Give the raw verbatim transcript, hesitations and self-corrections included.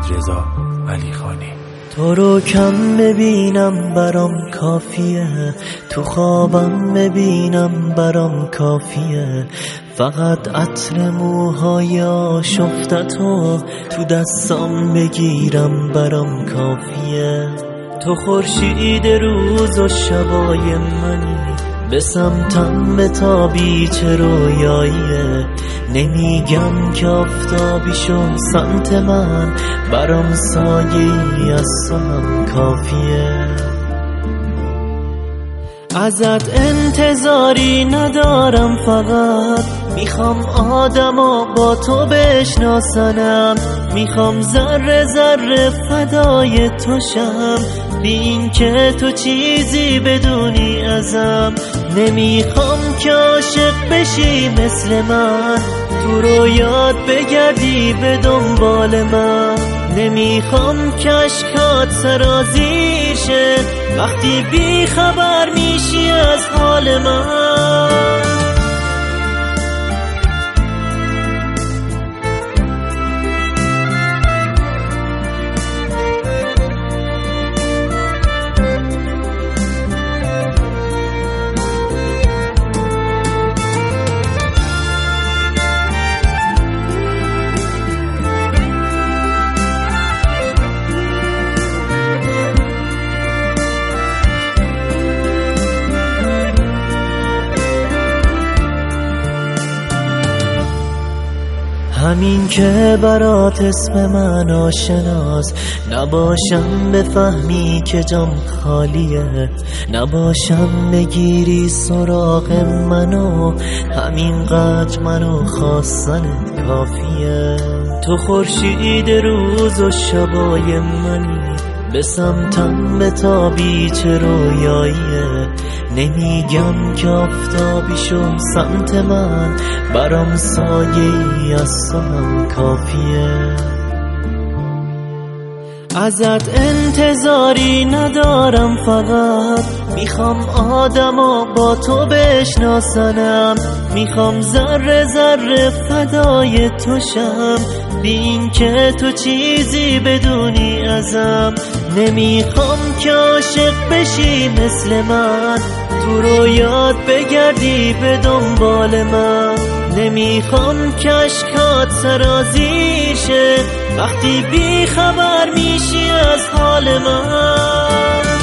رضا علیخانی. تو رو کم ببینم برام کافیه، تو خوابم ببینم برام کافیه، فقط عطر موهای آشفتتو تو دستام بگیرم برام کافیه. تو خورشید روز و شبای منی، به سمتم بتابی چه رویاییه، نمیگم که آفتابی شو سمت من، برام سایه‌ای از تو هم کافیه. ازت انتظاری ندارم، فقط میخوام آدما با تو بشناسنم، میخوام ذره ذره فدای تو شم، بی این که تو چیزی بدونی ازم، نمیخوام که عاشق بشی مثل من، تو رویات بگردی به دنبال من، نمیخوام که اشکات سرازیر شه وقتی بی خبر میشی از حال من. همین که برات اسم من آشناست، نباشم بفهمی که جام خالیه، نباشم بگیری سراغ منو، همین قدر منو خواستنت کافیه. تو خورشید روز و شبای منی، به سمتم بتابی چه رویاییه، نمیگم که آفتابی شو سمت من، برام سایه‌ای از تو هم کافیه. ازت انتظاری ندارم، فقط میخوام آدما با تو بشناسنم، میخوام ذره ذره فدای تو شم، بی این که تو چیزی بدونی ازم، نمیخوام که عاشق بشی مثل من، تو رویات بگردی به دنبال من، نمیخوام که اشکات سرازیر شه وقتی بی خبر میشی از حال من.